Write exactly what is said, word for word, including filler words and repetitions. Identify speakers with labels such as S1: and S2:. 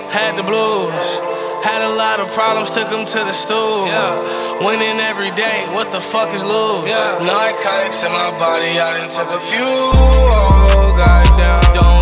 S1: had the blues. Had a lot of problems, took them to the stool. Yeah. Winning every day, what the fuck is lose? Yeah. Narcotics in my body, I done took a few. Oh, goddamn. Don't